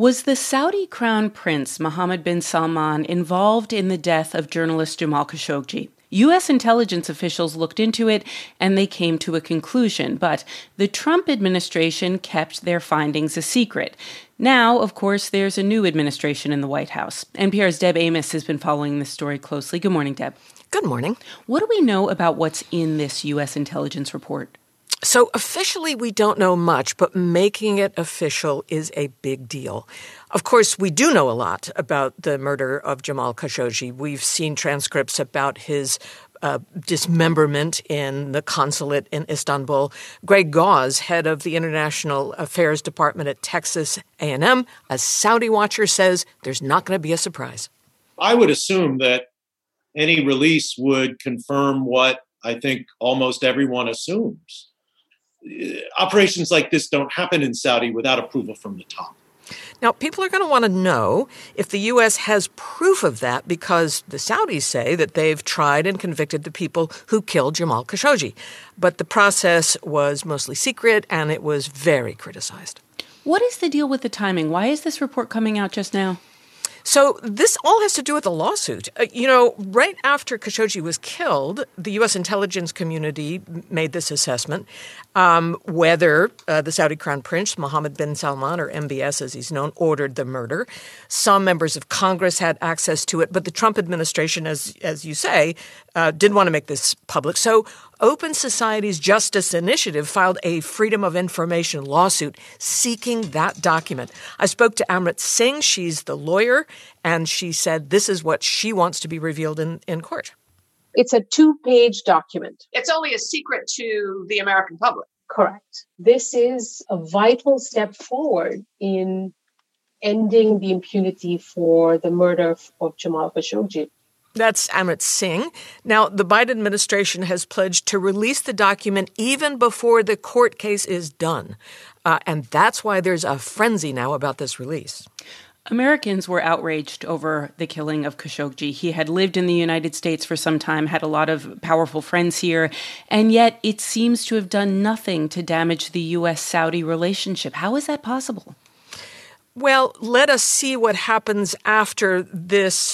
Was the Saudi crown prince Mohammed bin Salman involved in the death of journalist Jamal Khashoggi? U.S. intelligence officials looked into it and they came to a conclusion, but the Trump administration kept their findings a secret. Now, of course, there's a new administration in the White House. NPR's Deb Amos has been following this story closely. Good morning, Deb. Good morning. What do we know about what's in this U.S. intelligence report? So officially, we don't know much, but making it official is a big deal. Of course, we do know a lot about the murder of Jamal Khashoggi. We've seen transcripts about his dismemberment in the consulate in Istanbul. Greg Gause, head of the International Affairs Department at Texas A&M, a Saudi watcher, says there's not going to be a surprise. I would assume that any release would confirm what I think almost everyone assumes. Operations like this don't happen in Saudi without approval from the top. Now, people are going to want to know if the U.S. has proof of that because the Saudis say that they've tried and convicted the people who killed Jamal Khashoggi. But the process was mostly secret and it was very criticized. What is the deal with the timing? Why is this report coming out just now? So this all has to do with the lawsuit. Right after Khashoggi was killed, the U.S. intelligence community made this assessment whether the Saudi Crown Prince, Mohammed bin Salman, or MBS as he's known, ordered the murder. Some members of Congress had access to it, but the Trump administration, as you say, didn't want to make this public. So Open Society's Justice Initiative filed a Freedom of Information lawsuit seeking that document. I spoke to Amrit Singh. She's the lawyer, and she said this is what she wants to be revealed in court. It's a 2-page document. It's only a secret to the American public. Correct. This is a vital step forward in ending the impunity for the murder of Jamal Khashoggi. That's Amrit Singh. Now, the Biden administration has pledged to release the document even before the court case is done. And that's why there's a frenzy now about this release. Americans were outraged over the killing of Khashoggi. He had lived in the United States for some time, had a lot of powerful friends here, and yet it seems to have done nothing to damage the U.S.-Saudi relationship. How is that possible? Well, let us see what happens after this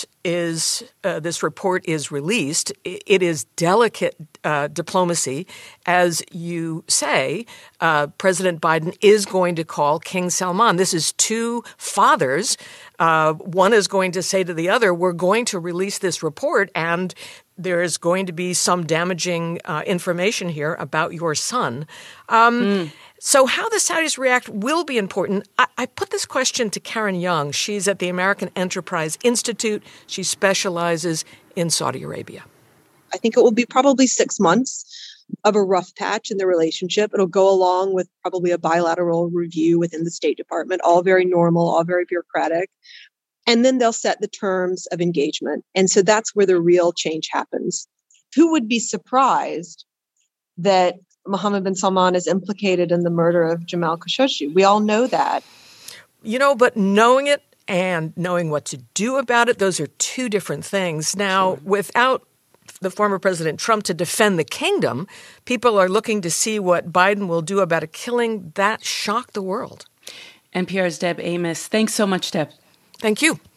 report is released. It is delicate diplomacy. As you say, President Biden is going to call King Salman. This is two fathers. One is going to say to the other, we're going to release this report, and there is going to be some damaging information here about your son. So how the Saudis react will be important. I put this question to Karen Young. She's at the American Enterprise Institute. She specializes in Saudi Arabia. I think it will be probably 6 months of a rough patch in the relationship. It'll go along with probably a bilateral review within the State Department, all very normal, all very bureaucratic. And then they'll set the terms of engagement. And so that's where the real change happens. Who would be surprised that Mohammed bin Salman is implicated in the murder of Jamal Khashoggi? We all know that. But knowing it and knowing what to do about it, those are two different things. Now, sure. Without the former President Trump to defend the kingdom, people are looking to see what Biden will do about a killing that shocked the world. NPR's Deb Amos. Thanks so much, Deb. Thank you.